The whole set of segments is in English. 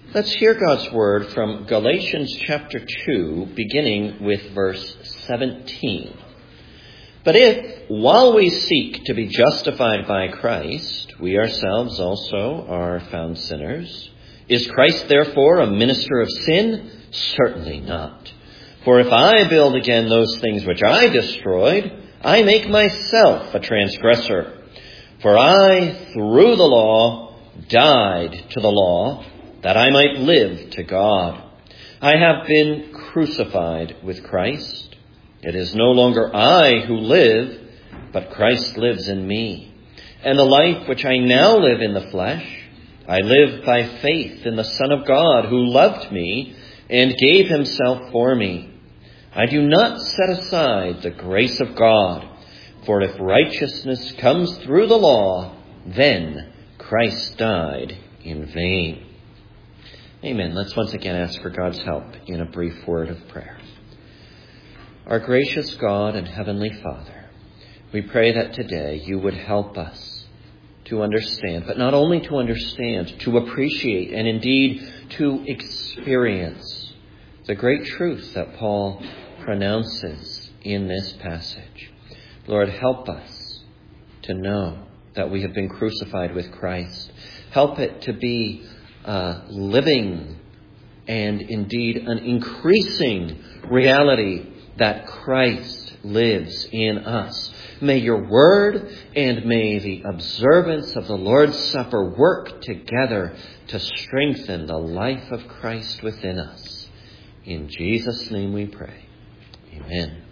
Let's hear God's word from Galatians chapter 2, beginning with verse 17. But if, while we seek to be justified by Christ, we ourselves also are found sinners, is Christ therefore a minister of sin? Certainly not. For if I build again those things which I destroyed, I make myself a transgressor. For I, through the law, died to the law, that I might live to God. I have been crucified with Christ. It is no longer I who live, but Christ lives in me. And the life which I now live in the flesh, I live by faith in the Son of God, who loved me and gave himself for me. I do not set aside the grace of God, for if righteousness comes through the law, then Christ died in vain. Amen. Let's once again ask for God's help in a brief word of prayer. Our gracious God and Heavenly Father, we pray that today you would help us to understand, but not only to understand, to appreciate, and indeed to experience the great truth that Paul pronounces in this passage. Lord, help us to know that we have been crucified with Christ. Help it to be living and indeed an increasing reality that Christ lives in us. May your word and may the observance of the Lord's Supper work together to strengthen the life of Christ within us. In Jesus' name we pray. Amen.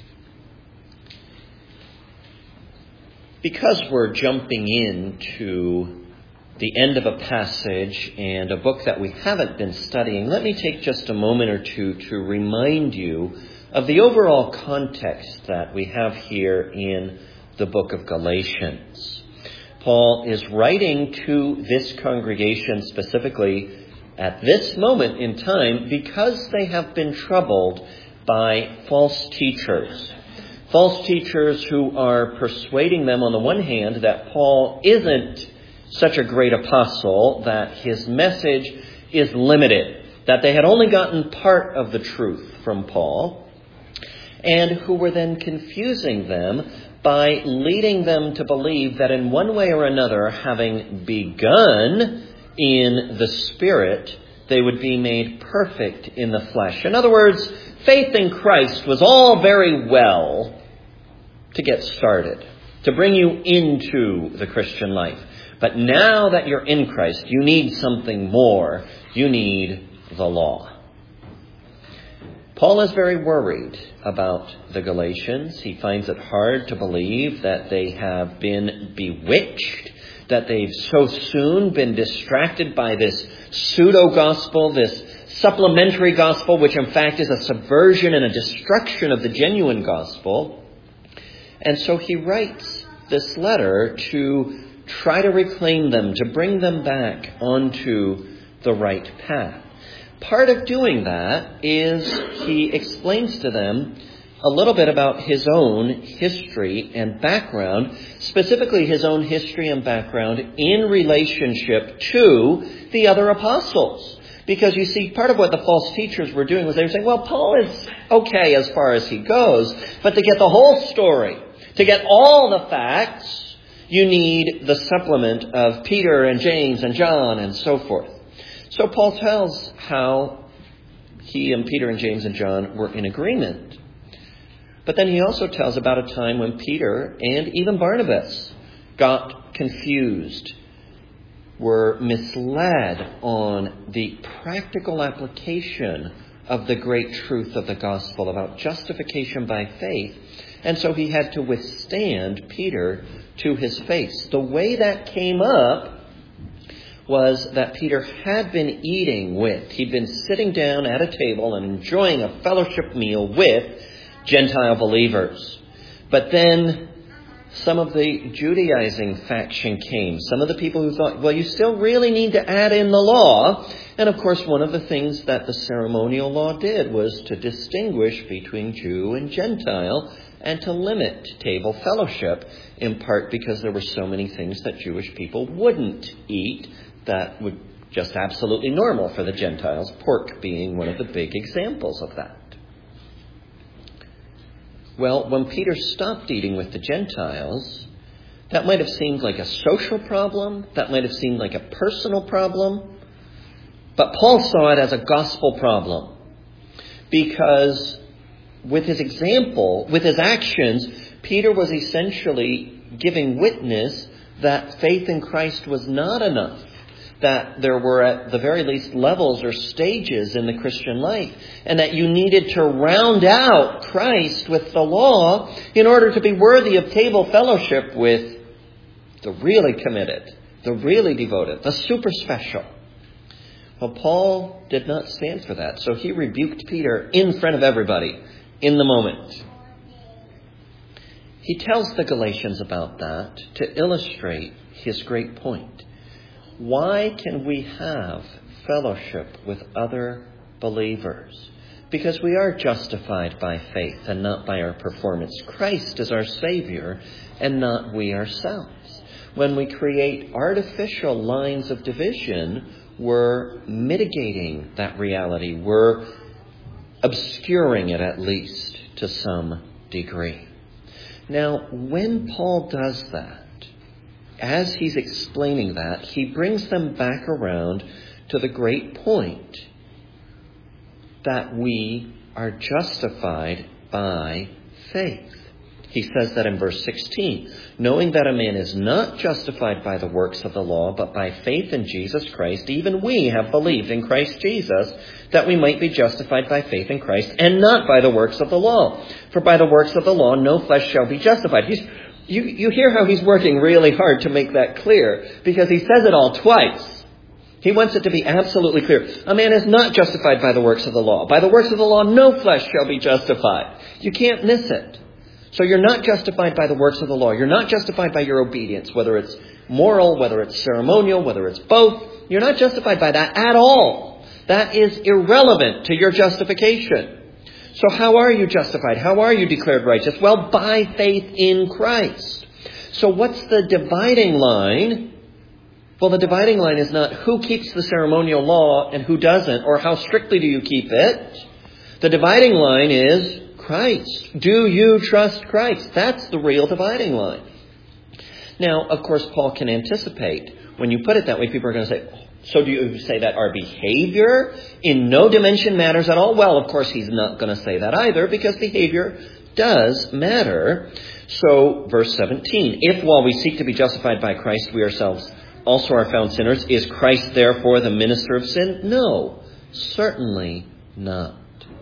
Because we're jumping into the end of a passage and a book that we haven't been studying, let me take just a moment or two to remind you of the overall context that we have here in the book of Galatians. Paul is writing to this congregation specifically at this moment in time because they have been troubled by false teachers. False teachers who are persuading them on the one hand that Paul isn't such a great apostle, that his message is limited, that they had only gotten part of the truth from Paul, and who were then confusing them by leading them to believe that in one way or another, having begun in the Spirit, they would be made perfect in the flesh. In other words, faith in Christ was all very well to get started, to bring you into the Christian life. But now that you're in Christ, you need something more. You need the law. Paul is very worried about the Galatians. He finds it hard to believe that they have been bewitched, that they've so soon been distracted by this pseudo-gospel, this supplementary gospel, which in fact is a subversion and a destruction of the genuine gospel. And so he writes this letter to try to reclaim them, to bring them back onto the right path. Part of doing that is he explains to them a little bit about his own history and background, specifically his own history and background in relationship to the other apostles. Because you see, part of what the false teachers were doing was they were saying, well, Paul is okay as far as he goes, but to get the whole story, to get all the facts, you need the supplement of Peter and James and John and so forth. So Paul tells how he and Peter and James and John were in agreement. But then he also tells about a time when Peter and even Barnabas got confused, were misled on the practical application of the great truth of the gospel about justification by faith. And so he had to withstand Peter to his face. The way that came up was that Peter had been eating with, he'd been sitting down at a table and enjoying a fellowship meal with Gentile believers. But then some of the Judaizing faction came. Some of the people who thought, well, you still really need to add in the law. And of course, one of the things that the ceremonial law did was to distinguish between Jew and Gentile and to limit table fellowship, in part because there were so many things that Jewish people wouldn't eat that would just absolutely normal for the Gentiles, pork being one of the big examples of that. Well, when Peter stopped eating with the Gentiles, that might have seemed like a social problem. That might have seemed like a personal problem. But Paul saw it as a gospel problem. Because with his example, with his actions, Peter was essentially giving witness that faith in Christ was not enough. That there were at the very least levels or stages in the Christian life, and that you needed to round out Christ with the law in order to be worthy of table fellowship with the really committed, the really devoted, the super special. Well, Paul did not stand for that, so he rebuked Peter in front of everybody in the moment. He tells the Galatians about that to illustrate his great point. Why can we have fellowship with other believers? Because we are justified by faith and not by our performance. Christ is our Savior and not we ourselves. When we create artificial lines of division, we're mitigating that reality. We're obscuring it at least to some degree. Now, when Paul does that, as he's explaining that, he brings them back around to the great point that we are justified by faith. He says that in verse 16, knowing that a man is not justified by the works of the law, but by faith in Jesus Christ, even we have believed in Christ Jesus, that we might be justified by faith in Christ, and not by the works of the law. For by the works of the law, no flesh shall be justified. You hear how he's working really hard to make that clear, because he says it all twice. He wants it to be absolutely clear. A man is not justified by the works of the law. By the works of the law, no flesh shall be justified. You can't miss it. So you're not justified by the works of the law. You're not justified by your obedience, whether it's moral, whether it's ceremonial, whether it's both. You're not justified by that at all. That is irrelevant to your justification. So how are you justified? How are you declared righteous? Well, by faith in Christ. So what's the dividing line? Well, the dividing line is not who keeps the ceremonial law and who doesn't, or how strictly do you keep it. The dividing line is Christ. Do you trust Christ? That's the real dividing line. Now, of course, Paul can anticipate. When you put it that way, people are going to say, so do you say that our behavior in no dimension matters at all? Well, of course, he's not going to say that either, because behavior does matter. So, verse 17, if while we seek to be justified by Christ, we ourselves also are found sinners, is Christ therefore the minister of sin? No, certainly not.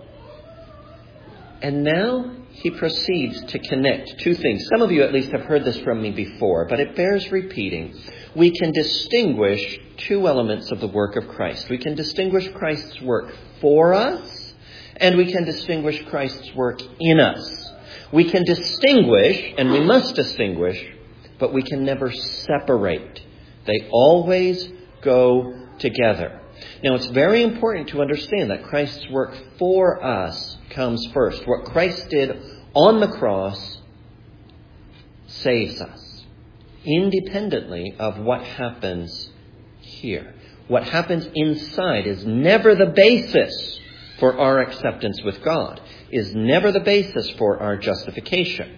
And now he proceeds to connect two things. Some of you at least have heard this from me before, but it bears repeating. We can distinguish two elements of the work of Christ. We can distinguish Christ's work for us, and we can distinguish Christ's work in us. We can distinguish, and we must distinguish, but we can never separate. They always go together. Now, it's very important to understand that Christ's work for us comes first. What Christ did on the cross saves us, independently of what happens here. What happens inside is never the basis for our acceptance with God, is never the basis for our justification.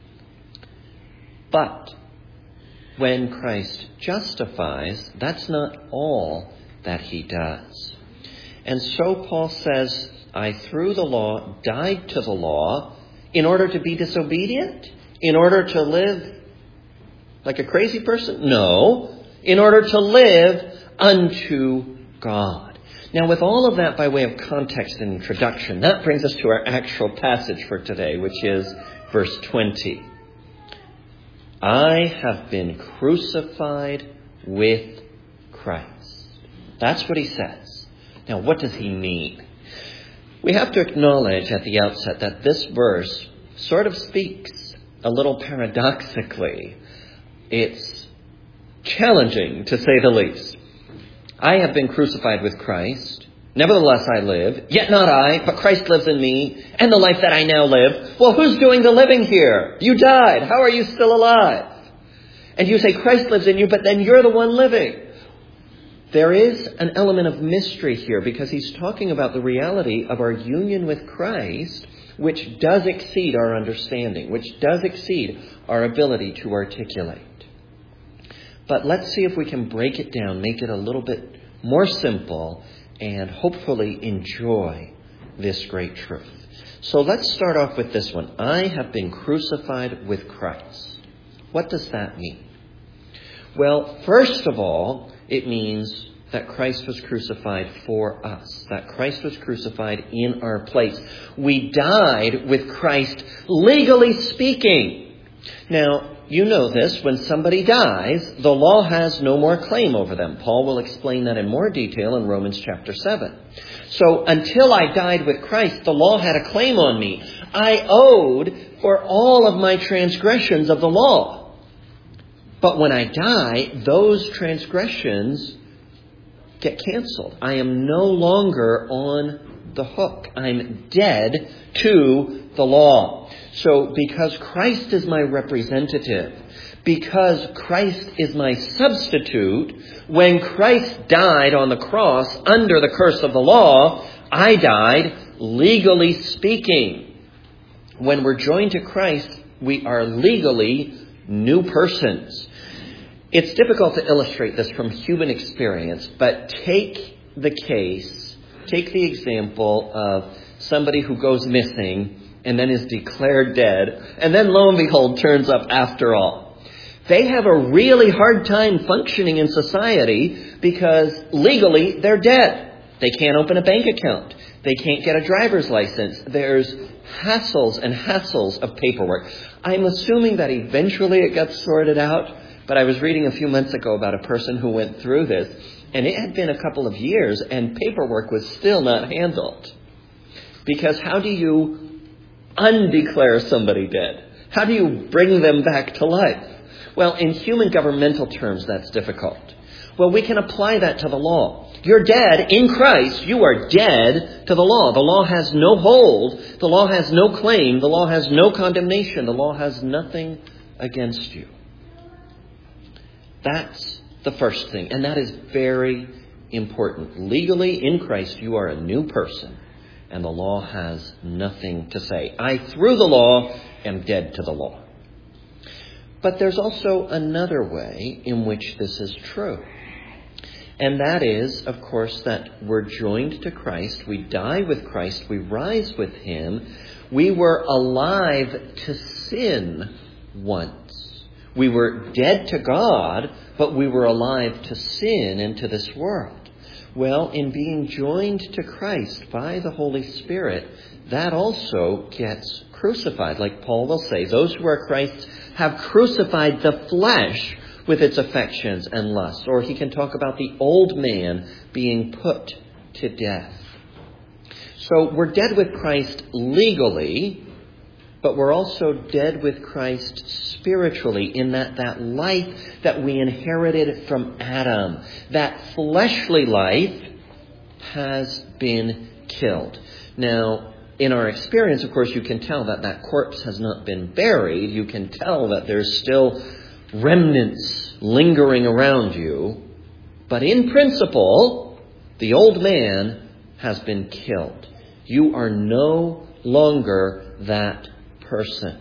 But when Christ justifies, that's not all that he does. And so Paul says, I, through the law, died to the law in order to be disobedient? In order to live like a crazy person? No. In order to live unto God. Now, with all of that by way of context and introduction, that brings us to our actual passage for today, which is verse 20. I have been crucified with Christ. That's what he says. Now, what does he mean? We have to acknowledge at the outset that this verse sort of speaks a little paradoxically. It's challenging, to say the least. I have been crucified with Christ. Nevertheless, I live. Yet not I, but Christ lives in me. And the life that I now live. Well, who's doing the living here? You died. How are you still alive? And you say Christ lives in you, but then you're the one living. there is an element of mystery here because he's talking about the reality of our union with Christ, which does exceed our understanding, which does exceed our ability to articulate. But let's see if we can break it down, make it a little bit more simple, and hopefully enjoy this great truth. So let's start off with this one. I have been crucified with Christ. What does that mean? Well, first of all, it means that Christ was crucified for us, that Christ was crucified in our place. We died with Christ, legally speaking. Now, you know this, when somebody dies, the law has no more claim over them. Paul will explain that in more detail in Romans chapter 7. So until I died with Christ, the law had a claim on me. I owed for all of my transgressions of the law. But when I die, those transgressions get canceled. I am no longer on the hook. I'm dead to the law. So because Christ is my representative, because Christ is my substitute, when Christ died on the cross under the curse of the law, I died legally speaking. When we're joined to Christ, we are legally new persons. It's difficult to illustrate this from human experience, but take the example of somebody who goes missing and then is declared dead, and then lo and behold turns up after all. They have a really hard time functioning in society because legally they're dead. They can't open a bank account. They can't get a driver's license. There's hassles and hassles of paperwork. I'm assuming that eventually it gets sorted out, but I was reading a few months ago about a person who went through this, and it had been a couple of years, and paperwork was still not handled. Because how do you undeclare somebody dead? How do you bring them back to life? Well, in human governmental terms, that's difficult. Well, we can apply that to the law. You're dead in Christ. You are dead to the law. The law has no hold. The law has no claim. The law has no condemnation. The law has nothing against you. That's the first thing. And that is very important. Legally, in Christ, you are a new person. And the law has nothing to say. I, through the law, am dead to the law. But there's also another way in which this is true. And that is, of course, that we're joined to Christ. We die with Christ. We rise with Him. We were alive to sin once. We were dead to God, but we were alive to sin and to this world. Well, in being joined to Christ by the Holy Spirit, that also gets crucified. Like Paul will say, those who are Christ's have crucified the flesh with its affections and lusts. Or he can talk about the old man being put to death. So we're dead with Christ legally, but we're also dead with Christ spiritually in that life that we inherited from Adam. That fleshly life has been killed. Now, in our experience, of course, you can tell that corpse has not been buried. You can tell that there's still remnants lingering around you. But in principle, the old man has been killed. You are no longer that person.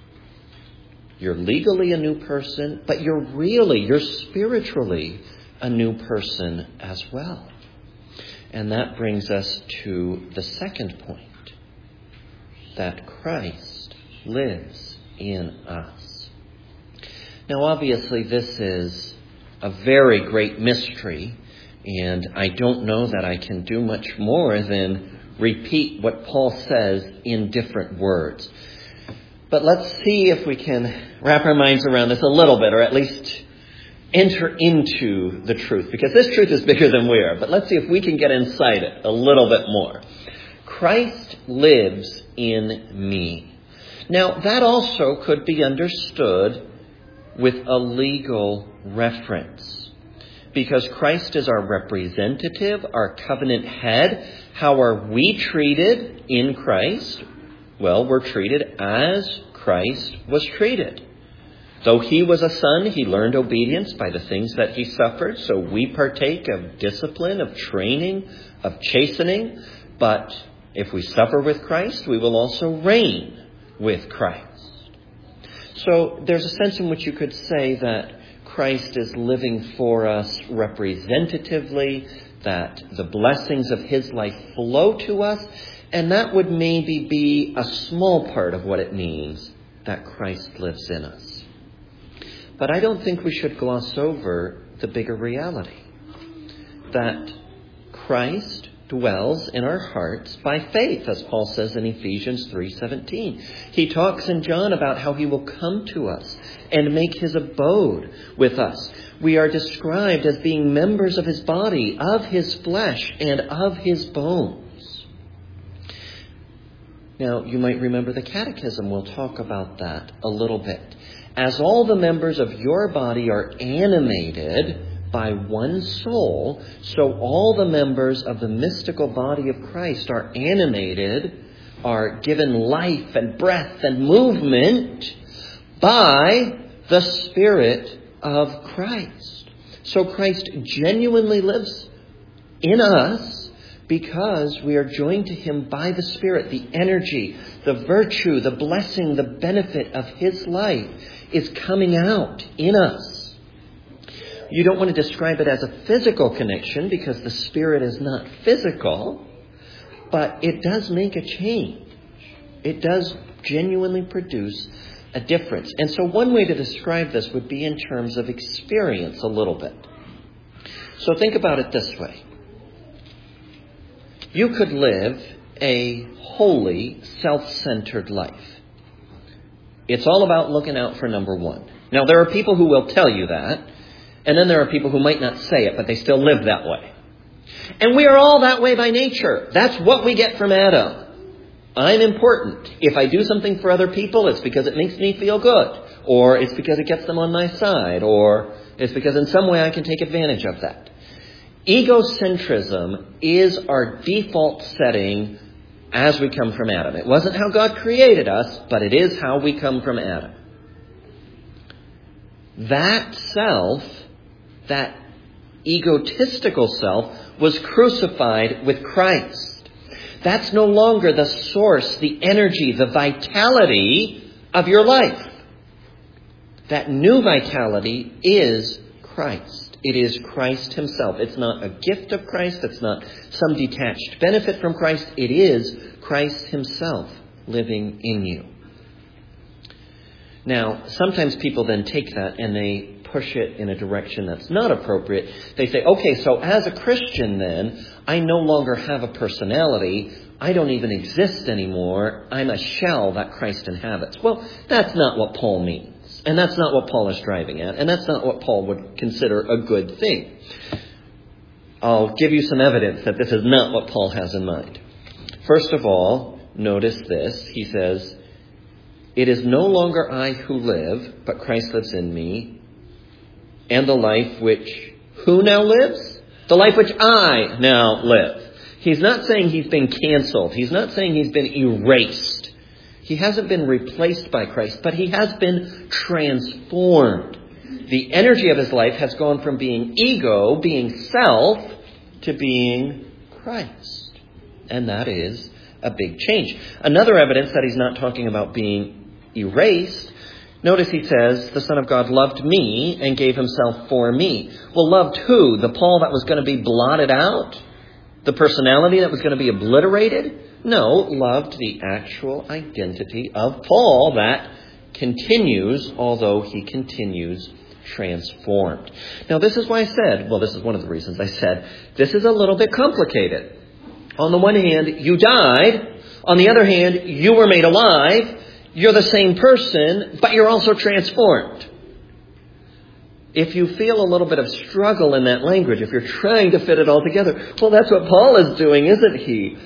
You're legally a new person, but you're spiritually a new person as well. And that brings us to the second point, that Christ lives in us. Now, obviously, this is a very great mystery, and I don't know that I can do much more than repeat what Paul says in different words. But let's see if we can wrap our minds around this a little bit, or at least enter into the truth, because this truth is bigger than we are. But let's see if we can get inside it a little bit more. Christ lives in me. Now, that also could be understood with a legal reference, because Christ is our representative, our covenant head. How are we treated in Christ? Well, we're treated as Christ was treated. Though he was a son, he learned obedience by the things that he suffered. So we partake of discipline, of training, of chastening. But if we suffer with Christ, we will also reign with Christ. So there's a sense in which you could say that Christ is living for us representatively, that the blessings of his life flow to us, and that would maybe be a small part of what it means that Christ lives in us. But I don't think we should gloss over the bigger reality, that Christ dwells in our hearts by faith, as Paul says in Ephesians 3:17. He talks in John about how he will come to us and make his abode with us. We are described as being members of his body, of his flesh, and of his bones. Now, you might remember the Catechism will talk about that a little bit. As all the members of your body are animated by one soul, so all the members of the mystical body of Christ are animated, are given life and breath and movement by the Spirit of Christ. So Christ genuinely lives in us because we are joined to him by the Spirit. The energy, the virtue, the blessing, the benefit of his life is coming out in us. You don't want to describe it as a physical connection because the Spirit is not physical, but it does make a change. It does genuinely produce a difference. And so one way to describe this would be in terms of experience a little bit. So think about it this way. You could live a holy, self-centered life. It's all about looking out for number one. Now, there are people who will tell you that. And then there are people who might not say it, but they still live that way. And we are all that way by nature. That's what we get from Adam. I'm important. If I do something for other people, it's because it makes me feel good. Or it's because it gets them on my side. Or it's because in some way I can take advantage of that. Egocentrism is our default setting as we come from Adam. It wasn't how God created us, but it is how we come from Adam. That self, that egotistical self, was crucified with Christ. That's no longer the source, the energy, the vitality of your life. That new vitality is Christ. It is Christ himself. It's not a gift of Christ. It's not some detached benefit from Christ. It is Christ himself living in you. Now, sometimes people then take that and they push it in a direction that's not appropriate. They say, okay, so as a Christian then, I no longer have a personality. I don't even exist anymore. I'm a shell that Christ inhabits. Well, that's not what Paul means. And that's not what Paul is driving at. And that's not what Paul would consider a good thing. I'll give you some evidence that this is not what Paul has in mind. First of all, notice this. He says, it is no longer I who live, but Christ lives in me. And the life which, who now lives? The life which I now live. He's not saying he's been canceled. He's not saying he's been erased. He hasn't been replaced by Christ, but he has been transformed. The energy of his life has gone from being ego, being self, to being Christ. And that is a big change. Another evidence that he's not talking about being erased, notice he says, the Son of God loved me and gave himself for me. Well, loved who? The Paul that was going to be blotted out? The personality that was going to be obliterated? No, loved the actual identity of Paul that continues, although he continues transformed. Now, this is why I said, well, this is one of the reasons I said, this is a little bit complicated. On the one hand, you died. On the other hand, you were made alive. You're the same person, but you're also transformed. If you feel a little bit of struggle in that language, if you're trying to fit it all together, well, that's what Paul is doing, isn't he?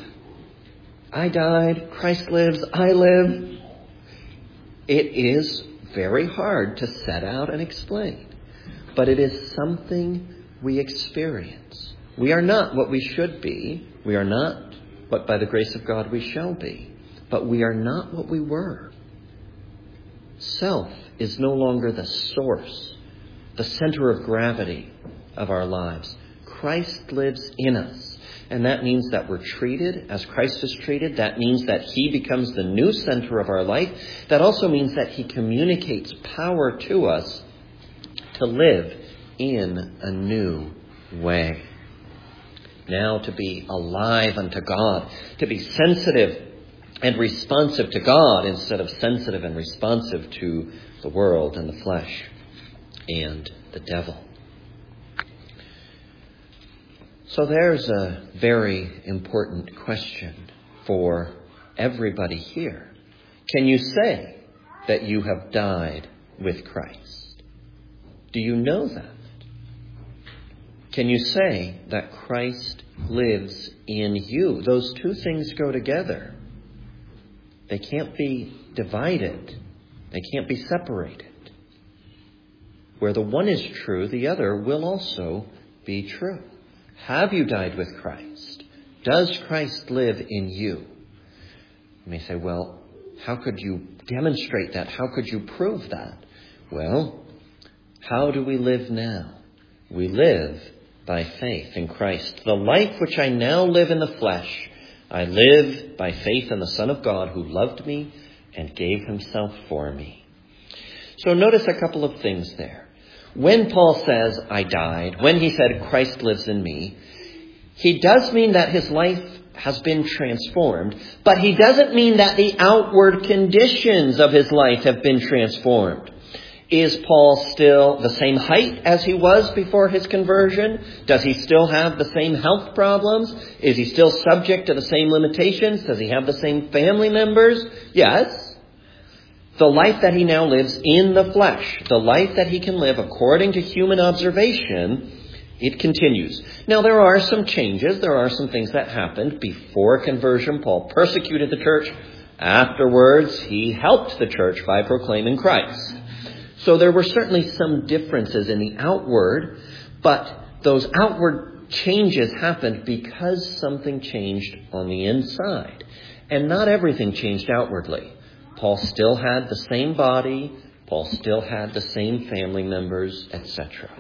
I died, Christ lives, I live. It is very hard to set out and explain, but it is something we experience. We are not what we should be. We are not what by the grace of God we shall be, but we are not what we were. Self is no longer the source, the center of gravity of our lives. Christ lives in us. And that means that we're treated as Christ is treated. That means that he becomes the new center of our life. That also means that he communicates power to us to live in a new way. Now to be alive unto God, to be sensitive and responsive to God instead of sensitive and responsive to the world and the flesh and the devil. So there's a very important question for everybody here. Can you say that you have died with Christ? Do you know that? Can you say that Christ lives in you? Those two things go together. They can't be divided. They can't be separated. Where the one is true, the other will also be true. Have you died with Christ? Does Christ live in you? You may say, well, how could you demonstrate that? How could you prove that? Well, how do we live now? We live by faith in Christ. The life which I now live in the flesh, I live by faith in the Son of God who loved me and gave himself for me. So notice a couple of things there. When Paul says, I died, when he said Christ lives in me, he does mean that his life has been transformed, but he doesn't mean that the outward conditions of his life have been transformed. Is Paul still the same height as he was before his conversion? Does he still have the same health problems? Is he still subject to the same limitations? Does he have the same family members? Yes. The life that he now lives in the flesh, the life that he can live according to human observation, it continues. Now, there are some changes. There are some things that happened before conversion. Paul persecuted the church. Afterwards, he helped the church by proclaiming Christ. So there were certainly some differences in the outward, but those outward changes happened because something changed on the inside. And not everything changed outwardly. Paul still had the same body. Paul still had the same family members, etc.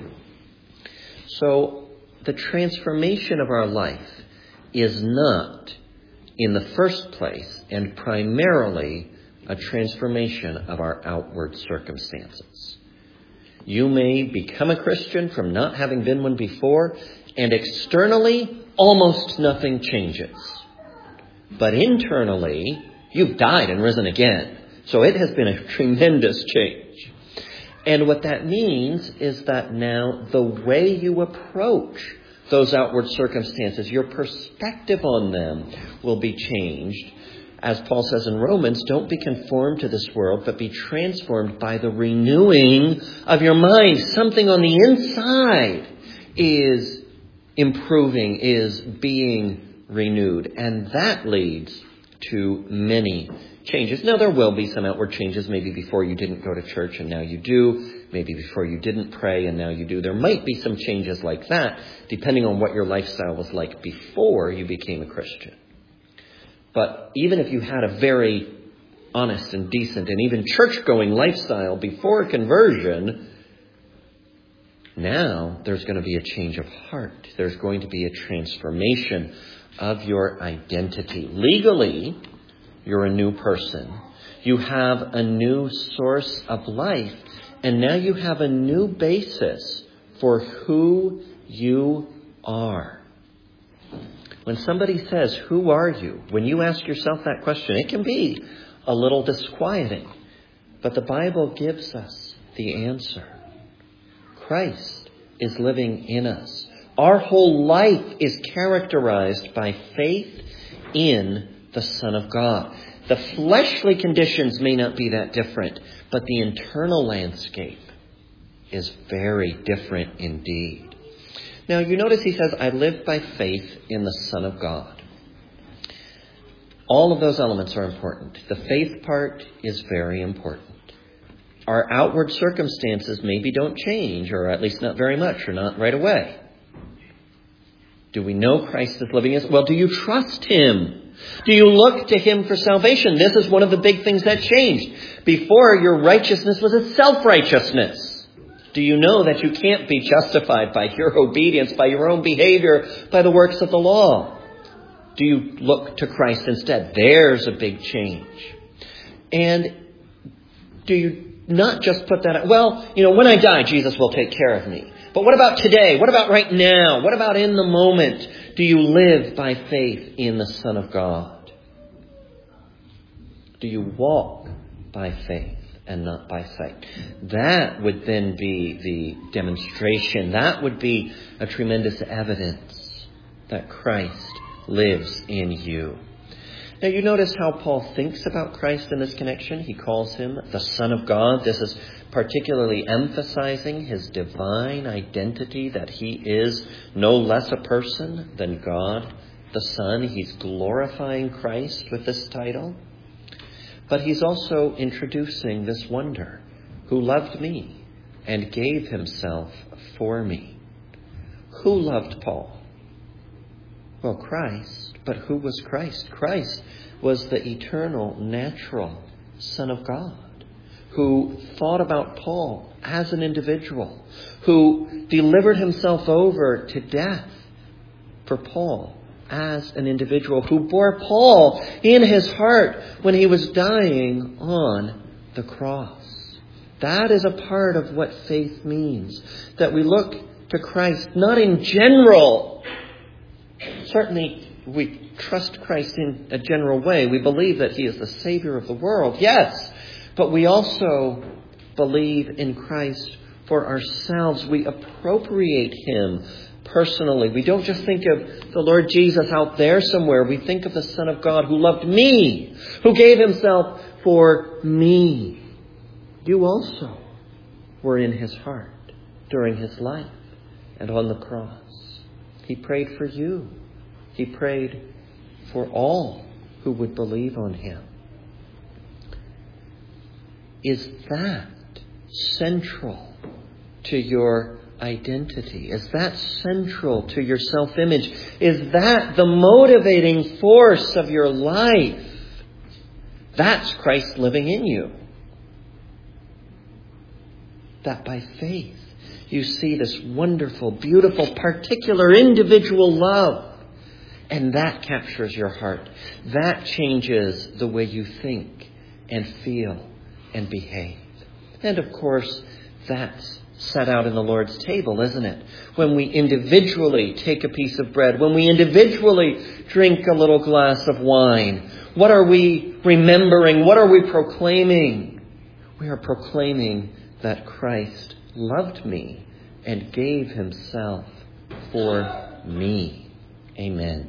So the transformation of our life is not, in the first place and primarily, a transformation of our outward circumstances. You may become a Christian from not having been one before, and externally, almost nothing changes. But internally, you've died and risen again. So it has been a tremendous change. And what that means is that now the way you approach those outward circumstances, your perspective on them will be changed. As Paul says in Romans, don't be conformed to this world, but be transformed by the renewing of your mind. Something on the inside is improving, is being renewed. And that leads to many changes. Now, there will be some outward changes. Maybe before you didn't go to church and now you do. Maybe before you didn't pray and now you do. There might be some changes like that, depending on what your lifestyle was like before you became a Christian. But even if you had a very honest and decent and even church-going lifestyle before conversion, now there's going to be a change of heart. There's going to be a transformation of your identity. Legally, you're a new person. You have a new source of life. And now you have a new basis for who you are. When somebody says, who are you? When you ask yourself that question, it can be a little disquieting. But the Bible gives us the answer. Christ is living in us. Our whole life is characterized by faith in the Son of God. The fleshly conditions may not be that different, but the internal landscape is very different indeed. Now, you notice he says, I live by faith in the Son of God. All of those elements are important. The faith part is very important. Our outward circumstances maybe don't change, or at least not very much, or not right away. Do we know Christ is living in us? Well, do you trust him? Do you look to him for salvation? This is one of the big things that changed. Before, your righteousness was a self-righteousness. Do you know that you can't be justified by your obedience, by your own behavior, by the works of the law? Do you look to Christ instead? There's a big change. And do you not just put that, when I die, Jesus will take care of me. But what about today? What about right now? What about in the moment? Do you live by faith in the Son of God? Do you walk by faith and not by sight? That would then be the demonstration. That would be a tremendous evidence that Christ lives in you. Now you notice how Paul thinks about Christ in this connection. He calls him the Son of God. This is particularly emphasizing his divine identity, that he is no less a person than God the Son. He's glorifying Christ with this title. But he's also introducing this wonder: who loved me and gave himself for me. Who loved Paul? Well, Christ. But who was Christ? Christ was the eternal, natural Son of God, who thought about Paul as an individual, who delivered himself over to death for Paul as an individual, who bore Paul in his heart when he was dying on the cross. That is a part of what faith means, that we look to Christ not in general. Certainly we trust Christ in a general way. We believe that he is the Savior of the world. Yes, but we also believe in Christ for ourselves. We appropriate him personally. We don't just think of the Lord Jesus out there somewhere. We think of the Son of God who loved me, who gave himself for me. You also were in his heart during his life and on the cross. He prayed for you. He prayed for all who would believe on him. Is that central to your identity? Is that central to your self-image? Is that the motivating force of your life? That's Christ living in you. That by faith you see this wonderful, beautiful, particular, individual love. And that captures your heart. That changes the way you think and feel and behave. And of course, that's set out in the Lord's table, isn't it? When we individually take a piece of bread, when we individually drink a little glass of wine, what are we remembering? What are we proclaiming? We are proclaiming that Christ loved me and gave himself for me. Amen.